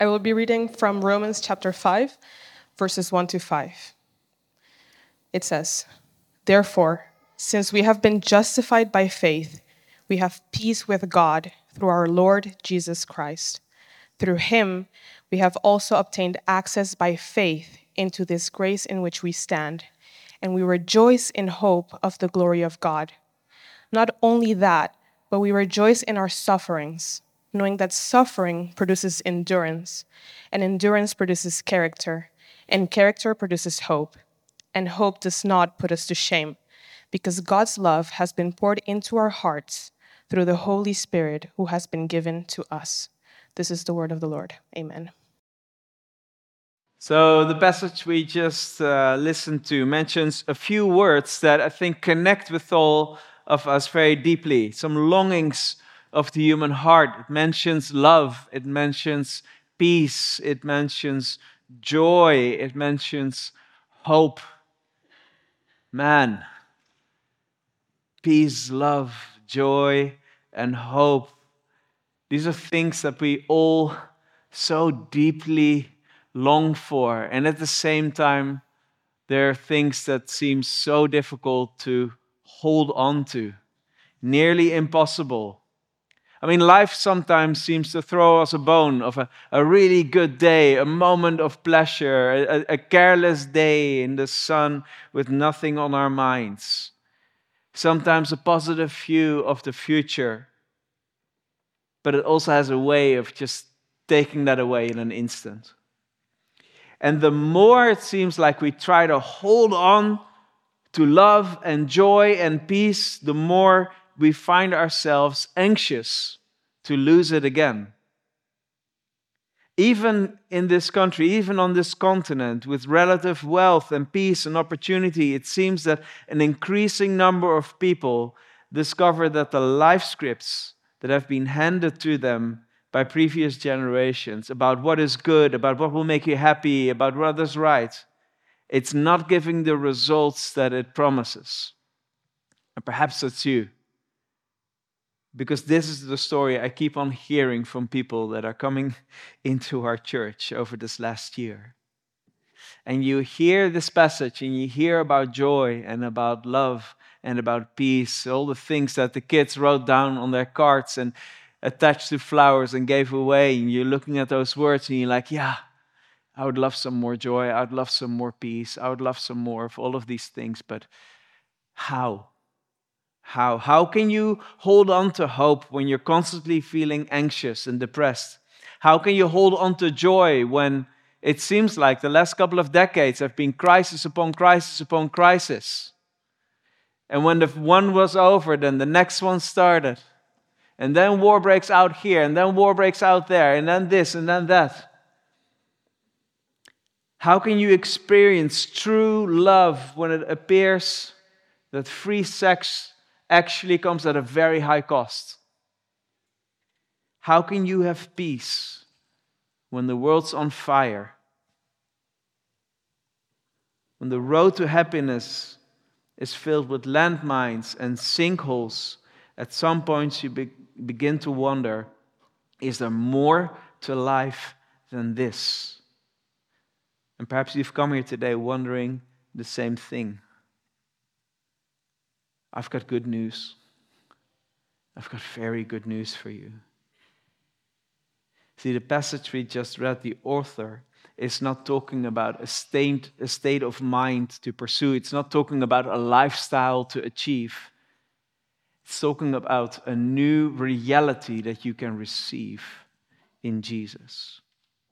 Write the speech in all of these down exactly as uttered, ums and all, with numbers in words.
I will be reading from Romans chapter five, verses one to five. It says, "Therefore, since we have been justified by faith, we have peace with God through our Lord Jesus Christ. Through him, we have also obtained access by faith into this grace in which we stand, and we rejoice in hope of the glory of God. Not only that, but we rejoice in our sufferings, knowing that suffering produces endurance, and endurance produces character, and character produces hope. And hope does not put us to shame, because God's love has been poured into our hearts through the Holy Spirit who has been given to us." This is the word of the Lord. Amen. So the passage we just uh, listened to mentions a few words that I think connect with all of us very deeply. Some longings of the human heart. It mentions love. It mentions peace. It mentions joy. It mentions hope. Man, peace, love, joy, and hope. These are things that we all so deeply long for. And at the same time, there are things that seem so difficult to hold on to, nearly impossible. I mean, life sometimes seems to throw us a bone of a, a really good day, a moment of pleasure, a, a careless day in the sun with nothing on our minds. Sometimes a positive view of the future, but it also has a way of just taking that away in an instant. And the more it seems like we try to hold on to love and joy and peace, the more we find ourselves anxious to lose it again. Even in this country, even on this continent, with relative wealth and peace and opportunity, it seems that an increasing number of people discover that the life scripts that have been handed to them by previous generations about what is good, about what will make you happy, about what is right, it's not giving the results that it promises. And perhaps that's you. Because this is the story I keep on hearing from people that are coming into our church over this last year. And you hear this passage and you hear about joy and about love and about peace, all the things that the kids wrote down on their cards and attached to flowers and gave away. And you're looking at those words and you're like, yeah, I would love some more joy. I would love some more peace. I would love some more of all of these things. But how? How? How can you hold on to hope when you're constantly feeling anxious and depressed? How can you hold on to joy when it seems like the last couple of decades have been crisis upon crisis upon crisis? And when the one was over, then the next one started. And then war breaks out here, and then war breaks out there, and then this, and then that. How can you experience true love when it appears that free sex actually comes at a very high cost? How can you have peace when the world's on fire? When the road to happiness is filled with landmines and sinkholes, at some point you be- begin to wonder, is there more to life than this? And perhaps you've come here today wondering the same thing. I've got good news. I've got very good news for you. See, the passage we just read, the author is not talking about a state, a state of mind to pursue. It's not talking about a lifestyle to achieve. It's talking about a new reality that you can receive in Jesus.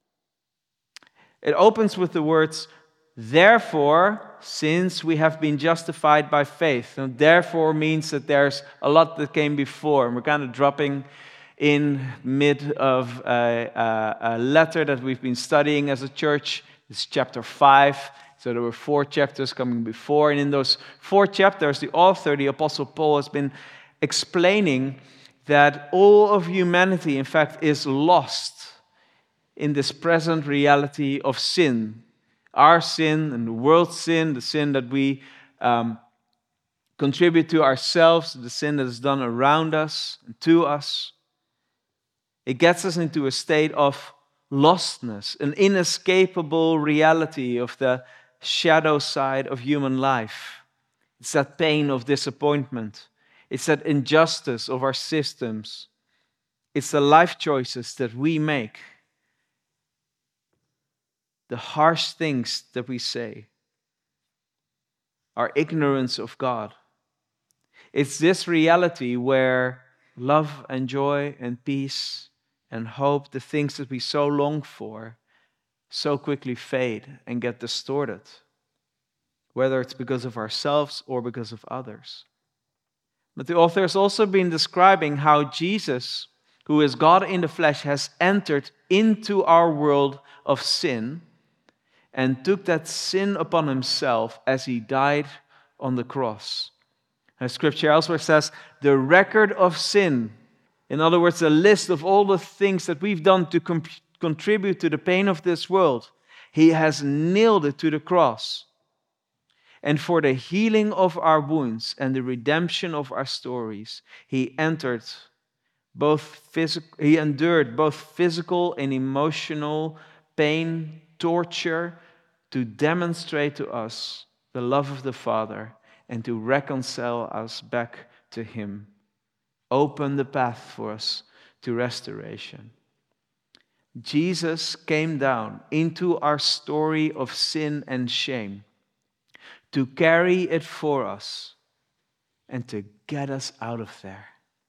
It opens with the words, "Therefore, since we have been justified by faith." And therefore means that there's a lot that came before. And we're kind of dropping in mid of a, a, a letter that we've been studying as a church. It's chapter five. So there were four chapters coming before. And in those four chapters, the author, the Apostle Paul, has been explaining that all of humanity, in fact, is lost in this present reality of sin. Our sin and the world's sin, the sin that we um, contribute to ourselves, the sin that is done around us and to us. It gets us into a state of lostness, an inescapable reality of the shadow side of human life. It's that pain of disappointment. It's that injustice of our systems. It's the life choices that we make, the harsh things that we say, our ignorance of God. It's this reality where love and joy and peace and hope, the things that we so long for, so quickly fade and get distorted, whether it's because of ourselves or because of others. But the author has also been describing how Jesus, who is God in the flesh, has entered into our world of sin and took that sin upon himself as he died on the cross. As Scripture elsewhere says, the record of sin, in other words, a list of all the things that we've done to com- contribute to the pain of this world, he has nailed it to the cross. And for the healing of our wounds and the redemption of our stories, he entered both physical, he endured both physical and emotional pain, torture, to demonstrate to us the love of the Father and to reconcile us back to him. Open the path for us to restoration. Jesus came down into our story of sin and shame to carry it for us and to get us out of there.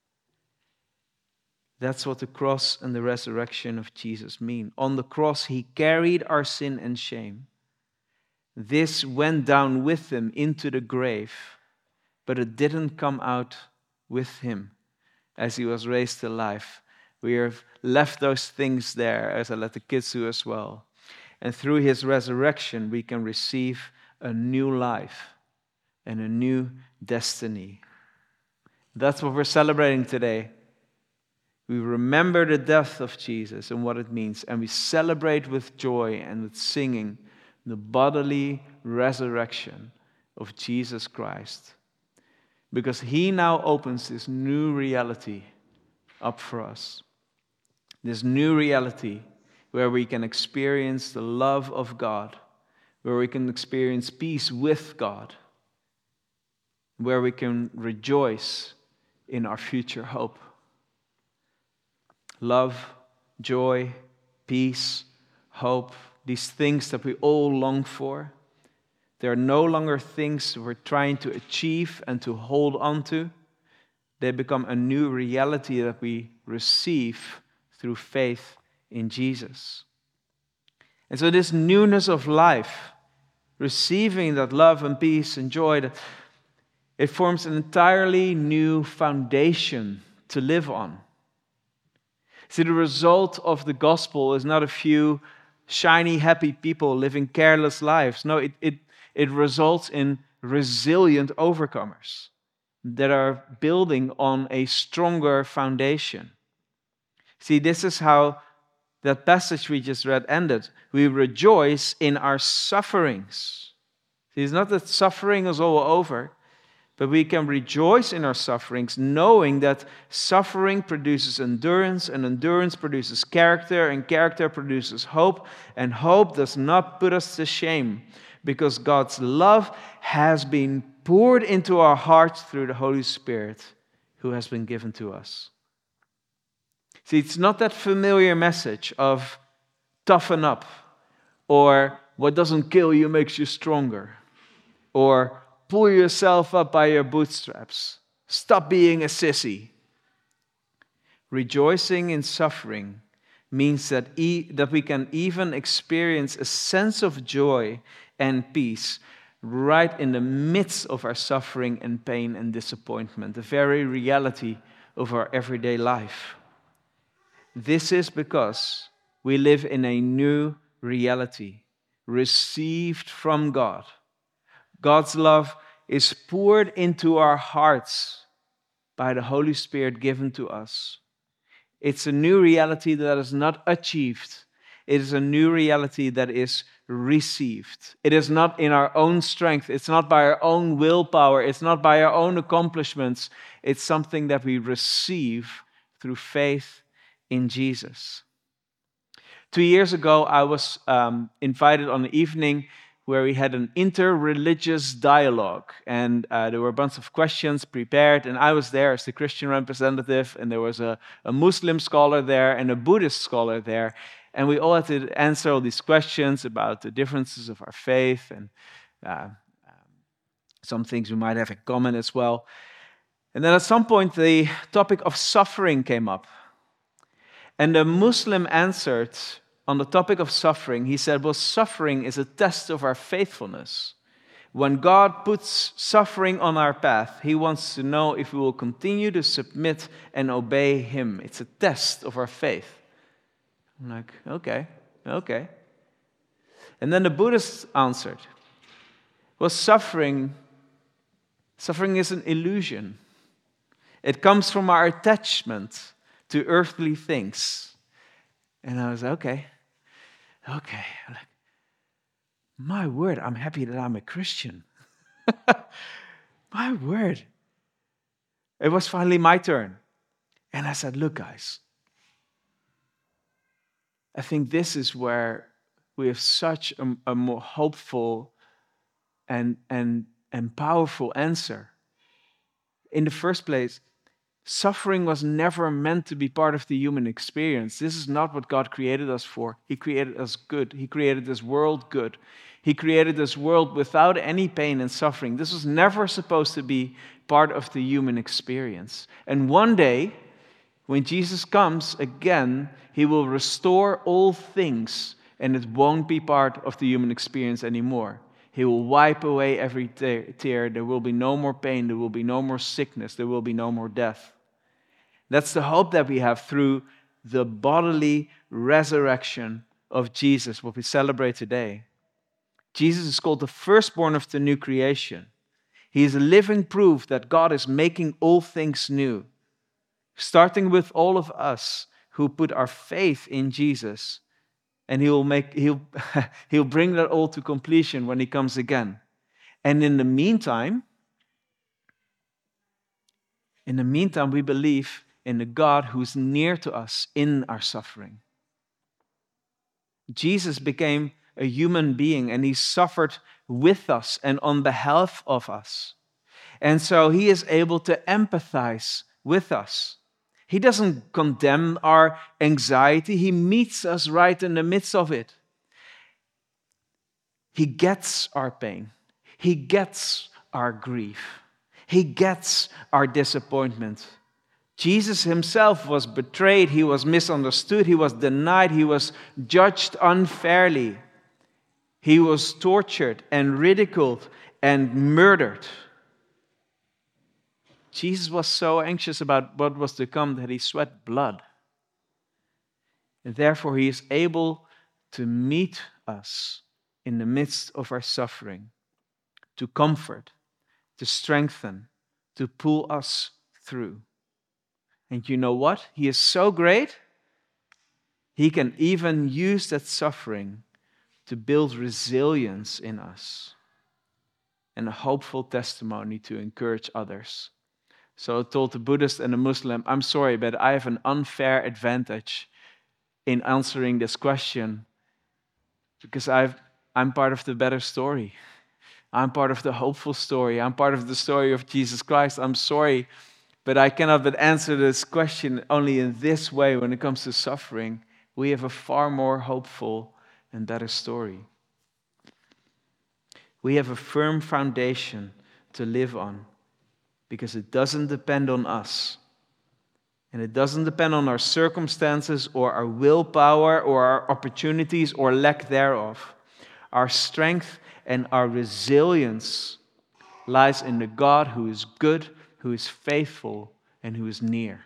That's what the cross and the resurrection of Jesus mean. On the cross, he carried our sin and shame. This went down with him into the grave, but it didn't come out with him as he was raised to life. We have left those things there, as I let the kids do as well. And through his resurrection, we can receive a new life and a new destiny. That's what we're celebrating today. We remember the death of Jesus and what it means, and we celebrate with joy and with singing the bodily resurrection of Jesus Christ, because he now opens this new reality up for us. This new reality where we can experience the love of God, where we can experience peace with God, where we can rejoice in our future hope. Love, joy, peace, hope, these things that we all long for, they are no longer things we're trying to achieve and to hold on to. They become a new reality that we receive through faith in Jesus. And so this newness of life, receiving that love and peace and joy, that it forms an entirely new foundation to live on. See, the result of the gospel is not a few shiny, happy people living careless lives. No, it, it, it results in resilient overcomers that are building on a stronger foundation. See, this is how that passage we just read ended. We rejoice in our sufferings. See, it's not that suffering is all over, but we can rejoice in our sufferings, knowing that suffering produces endurance, and endurance produces character, and character produces hope, and hope does not put us to shame, because God's love has been poured into our hearts through the Holy Spirit who has been given to us. See, it's not that familiar message of toughen up, or what doesn't kill you makes you stronger, or pull yourself up by your bootstraps. Stop being a sissy. Rejoicing in suffering means that, e- that we can even experience a sense of joy and peace right in the midst of our suffering and pain and disappointment, the very reality of our everyday life. This is because we live in a new reality, received from God. God's love is poured into our hearts by the Holy Spirit given to us. It's a new reality that is not achieved. It is a new reality that is received. It is not in our own strength. It's not by our own willpower. It's not by our own accomplishments. It's something that we receive through faith in Jesus. Two years ago, I was um, invited on an evening where we had an inter-religious dialogue, and uh, there were a bunch of questions prepared, and I was there as the Christian representative, and there was a, a Muslim scholar there and a Buddhist scholar there, and we all had to answer all these questions about the differences of our faith and uh, um, some things we might have in common as well. And then at some point, the topic of suffering came up. And the Muslim answered on the topic of suffering. He said, well, suffering is a test of our faithfulness. When God puts suffering on our path, He wants to know if we will continue to submit and obey Him. It's a test of our faith. I'm like, okay, okay. And then the Buddhist answered, well, suffering, suffering is an illusion. It comes from our attachment to earthly things. And I was like, okay, okay. I'm like, my word, I'm happy that I'm a Christian. My word. It was finally my turn. And I said, look, guys, I think this is where we have such a, a more hopeful and, and, and powerful answer. In the first place, suffering was never meant to be part of the human experience. This is not what God created us for. He created us good. He created this world good. He created this world without any pain and suffering. This was never supposed to be part of the human experience. And one day, when Jesus comes again, He will restore all things, and it won't be part of the human experience anymore. He will wipe away every tear. There will be no more pain. There will be no more sickness. There will be no more death. That's the hope that we have through the bodily resurrection of Jesus, what we celebrate today. Jesus is called the firstborn of the new creation. He is a living proof that God is making all things new, starting with all of us who put our faith in Jesus. And he'll make he'll he'll bring that all to completion when He comes again. And in the meantime, in the meantime, we believe in the God who's near to us in our suffering. Jesus became a human being, and He suffered with us and on behalf of us. And so He is able to empathize with us. He doesn't condemn our anxiety. He meets us right in the midst of it. He gets our pain. He gets our grief. He gets our disappointment. Jesus Himself was betrayed. He was misunderstood. He was denied. He was judged unfairly. He was tortured and ridiculed and murdered. Jesus was so anxious about what was to come that He sweat blood. And therefore, He is able to meet us in the midst of our suffering, to comfort, to strengthen, to pull us through. And you know what? He is so great, He can even use that suffering to build resilience in us and a hopeful testimony to encourage others. So I told the Buddhist and the Muslim, I'm sorry, but I have an unfair advantage in answering this question because I've, I'm part of the better story. I'm part of the hopeful story. I'm part of the story of Jesus Christ. I'm sorry, but I cannot but answer this question only in this way when it comes to suffering. We have a far more hopeful and better story. We have a firm foundation to live on, because it doesn't depend on us. And it doesn't depend on our circumstances or our willpower or our opportunities or lack thereof. Our strength and our resilience lies in the God who is good, who is faithful, and who is near.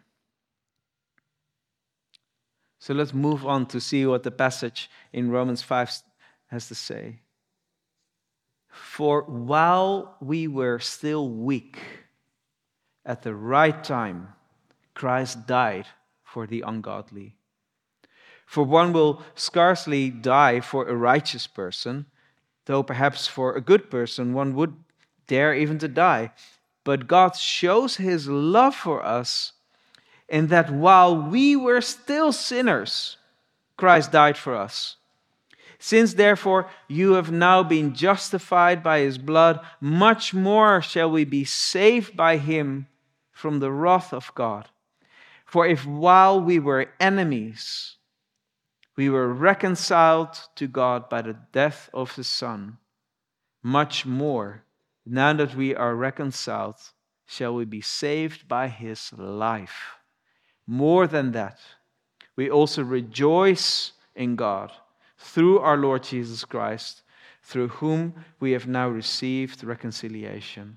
So let's move on to see what the passage in Romans five has to say. For while we were still weak, at the right time, Christ died for the ungodly. For one will scarcely die for a righteous person, though perhaps for a good person one would dare even to die. But God shows His love for us in that while we were still sinners, Christ died for us. Since therefore you have now been justified by his blood, much more shall we be saved by him from the wrath of God. For if while we were enemies, we were reconciled to God by the death of his Son, much more, now that we are reconciled, shall we be saved by his life. More than that, we also rejoice in God through our Lord Jesus Christ, through whom we have now received reconciliation.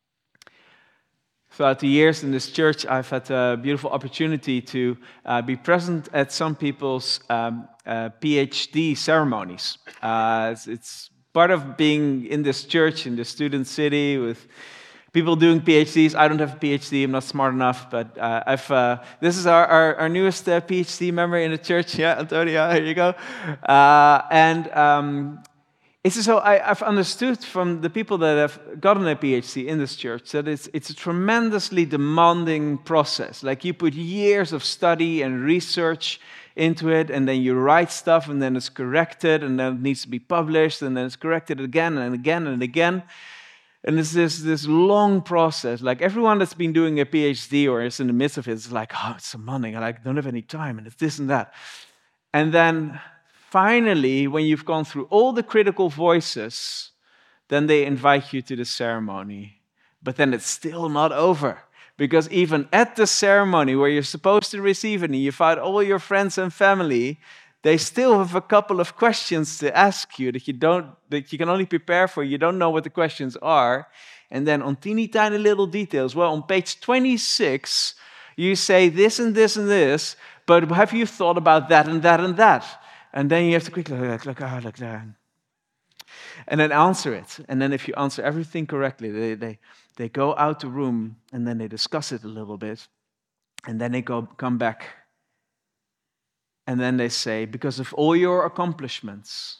Throughout the years in this church, I've had a beautiful opportunity to uh, be present at some people's um, uh, PhD ceremonies. Uh, it's, it's part of being in this church, in the student city, with people doing PhDs. I don't have a PhD, I'm not smart enough, but uh, I've. Uh, this is our, our, our newest uh, PhD member in the church. Yeah, Antonia, here you go. Uh, and um, it's so I, I've understood from the people that have gotten a PhD in this church that it's, it's a tremendously demanding process. Like you put years of study and research into it, and then you write stuff, and then it's corrected, and then it needs to be published, and then it's corrected again and again and again. And it's this, this long process. Like everyone that's been doing a PhD or is in the midst of it is like, oh, it's demanding, and I don't have any time, and it's this and that. And then finally, when you've gone through all the critical voices, then they invite you to the ceremony. But then it's still not over. Because even at the ceremony where you're supposed to receive it and you invite all your friends and family, they still have a couple of questions to ask you that you don't, that you can only prepare for. You don't know what the questions are. And then on teeny tiny little details, well, on page twenty-six, you say this and this and this, but have you thought about that and that and that? And then you have to quickly look, look, look, look, look, and then answer it. And then if you answer everything correctly, they, they, they go out the room and then they discuss it a little bit. And then they go come back. And then they say, because of all your accomplishments,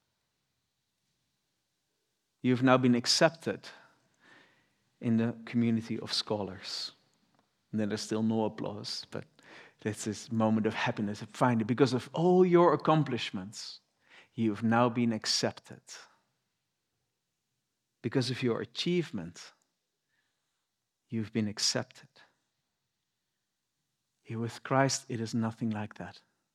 you've now been accepted in the community of scholars. And then there's still no applause, but it's this moment of happiness. Finally, because of all your accomplishments, you've now been accepted. Because of your achievement, you've been accepted. Here with Christ, it is nothing like that.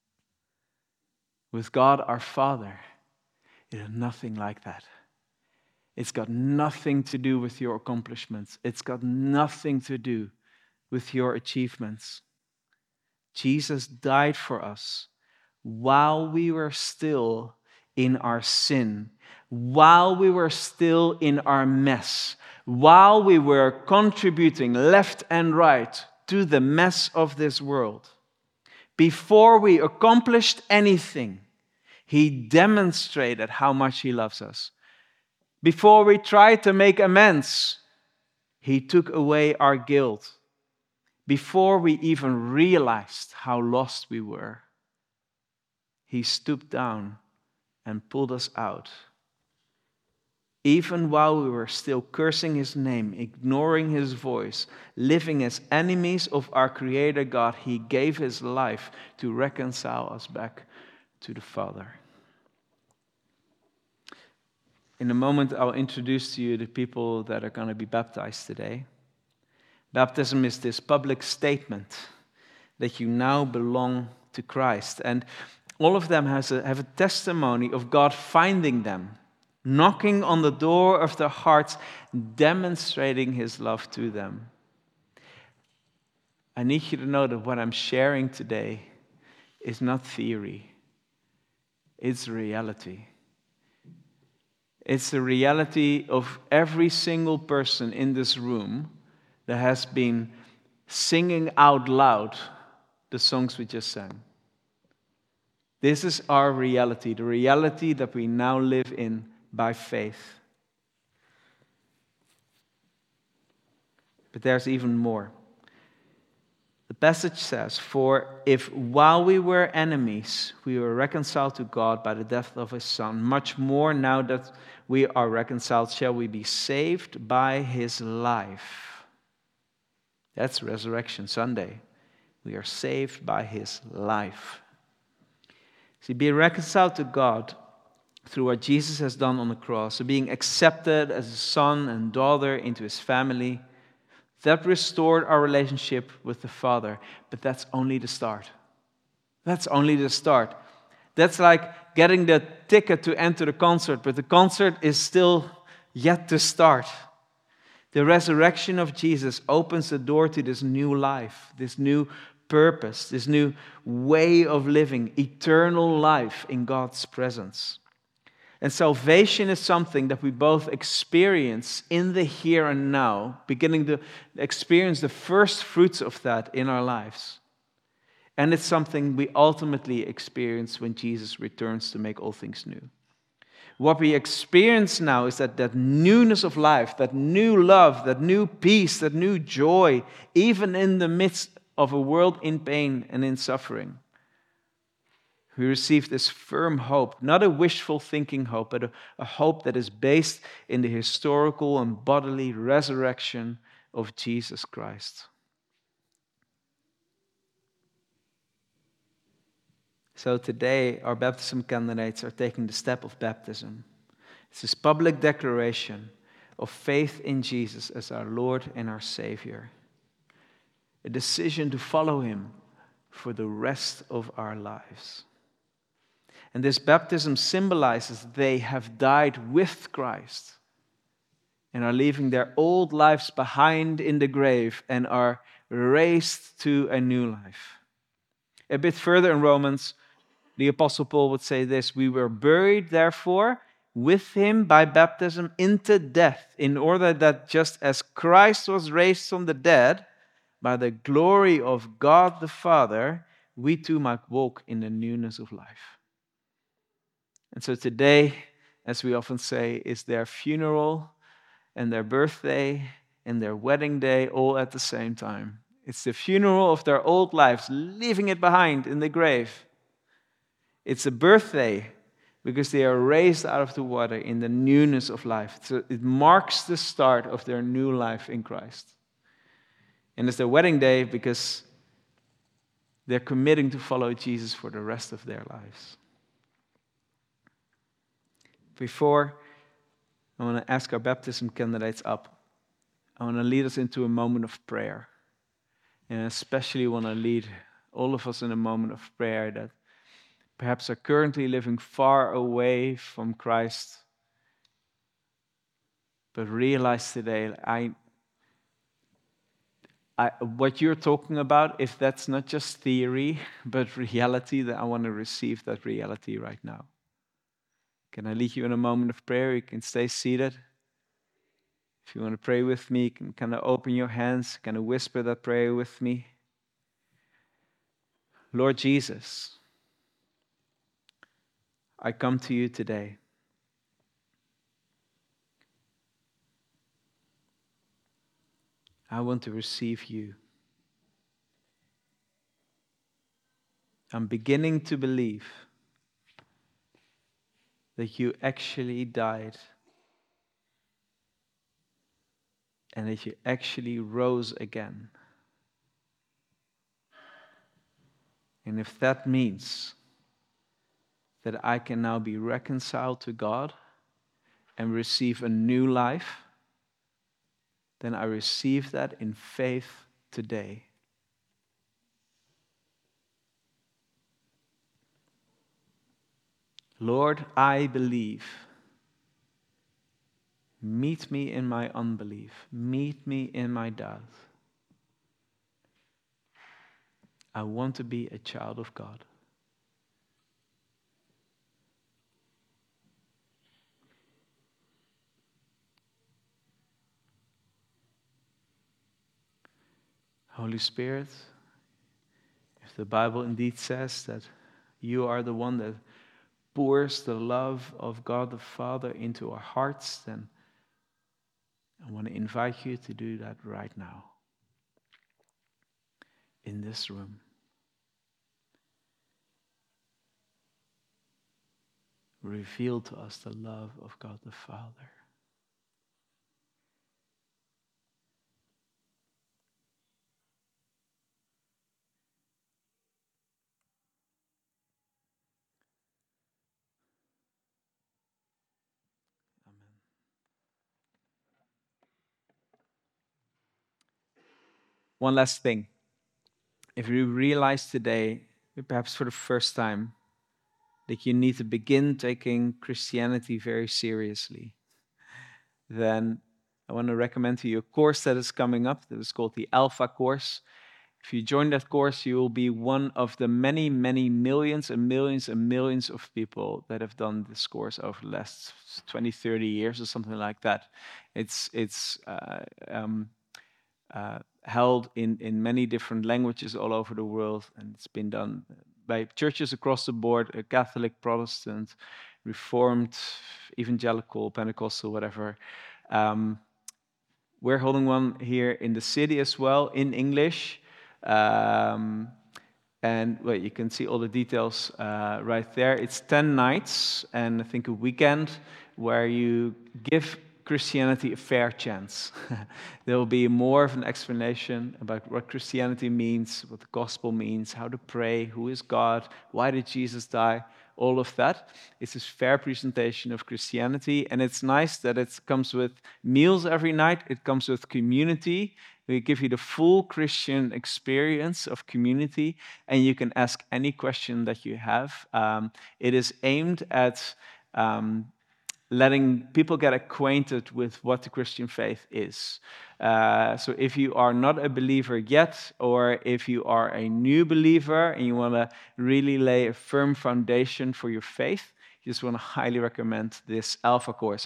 With God, our Father, it is nothing like that. It's got nothing to do with your accomplishments. It's got nothing to do with your achievements. Jesus died for us while we were still in our sin, while we were still in our mess, while we were contributing left and right to the mess of this world. Before we accomplished anything, he demonstrated how much he loves us. Before we tried to make amends, he took away our guilt. Before we even realized how lost we were, he stooped down and pulled us out. Even while we were still cursing his name, ignoring his voice, living as enemies of our Creator God, he gave his life to reconcile us back to the Father. In a moment, I'll introduce to you the people that are going to be baptized today. Baptism is this public statement that you now belong to Christ. And all of them has a, have a testimony of God finding them, knocking on the door of their hearts, demonstrating his love to them. I need you to know that what I'm sharing today is not theory. It's reality. It's the reality of every single person in this room that has been singing out loud the songs we just sang. This is our reality, the reality that we now live in by faith. But there's even more. The passage says, "For if while we were enemies, we were reconciled to God by the death of his Son, much more now that we are reconciled, shall we be saved by his life." That's Resurrection Sunday. We are saved by his life. See, being reconciled to God through what Jesus has done on the cross, so being accepted as a son and daughter into his family, that restored our relationship with the Father. But that's only the start. That's only the start. That's like getting the ticket to enter the concert, but the concert is still yet to start. The resurrection of Jesus opens the door to this new life, this new purpose, this new way of living, eternal life in God's presence. And salvation is something that we both experience in the here and now, beginning to experience the first fruits of that in our lives. And it's something we ultimately experience when Jesus returns to make all things new. What we experience now is that that newness of life, that new love, that new peace, that new joy, even in the midst of a world in pain and in suffering. We receive this firm hope, not a wishful thinking hope, but a, a hope that is based in the historical and bodily resurrection of Jesus Christ. So today, our baptism candidates are taking the step of baptism. It's this public declaration of faith in Jesus as our Lord and our Savior. A decision to follow him for the rest of our lives. And this baptism symbolizes they have died with Christ and are leaving their old lives behind in the grave and are raised to a new life. A bit further in Romans, the Apostle Paul would say this: we were buried, therefore, with him by baptism into death, in order that just as Christ was raised from the dead by the glory of God the Father, we too might walk in the newness of life. And so today, as we often say, is their funeral and their birthday and their wedding day all at the same time. It's the funeral of their old lives, leaving it behind in the grave. It's a birthday because they are raised out of the water in the newness of life. So it marks the start of their new life in Christ. And it's their wedding day because they're committing to follow Jesus for the rest of their lives. Before I want to ask our baptism candidates up, I want to lead us into a moment of prayer. And I especially want to lead all of us in a moment of prayer that perhaps are currently living far away from Christ, but realize today, I, I, what you're talking about, if that's not just theory, but reality, then I want to receive that reality right now. Can I lead you in a moment of prayer? You can stay seated. If you want to pray with me, you can kind of open your hands, kind of whisper that prayer with me. Lord Jesus, I come to you today. I want to receive you. I'm beginning to believe that you actually died and that you actually rose again. And if that means that I can now be reconciled to God and receive a new life, then I receive that in faith today. Lord, I believe. Meet me in my unbelief. Meet me in my doubt. I want to be a child of God. Holy Spirit, if the Bible indeed says that you are the one that pours the love of God the Father into our hearts, then I want to invite you to do that right now, in this room. Reveal to us the love of God the Father. one last thing. If you realize today, perhaps for the first time, that you need to begin taking Christianity very seriously, then I want to recommend to you a course that is coming up that is called the Alpha Course. If you join that course, you will be one of the many, many millions and millions and millions of people that have done this course over the last twenty, thirty years or something like that. It's, it's uh, um, uh, held in, in many different languages all over the world, and it's been done by churches across the board, uh, Catholic, Protestant, Reformed, Evangelical, Pentecostal, whatever. Um, we're holding one here in the city as well, in English. Um, and well, you can see all the details uh, right there. It's ten nights and I think a weekend where you give Christianity a fair chance. There will be more of an explanation about what Christianity means, what the gospel means, how to pray, who is God, why did Jesus die, all of that. It's a fair presentation of Christianity, and it's nice that it comes with meals every night, it comes with community. We give you the full Christian experience of community, and you can ask any question that you have. Um, it is aimed at um, letting people get acquainted with what the Christian faith is. Uh, so if you are not a believer yet, or if you are a new believer and you want to really lay a firm foundation for your faith, I just want to highly recommend this Alpha course.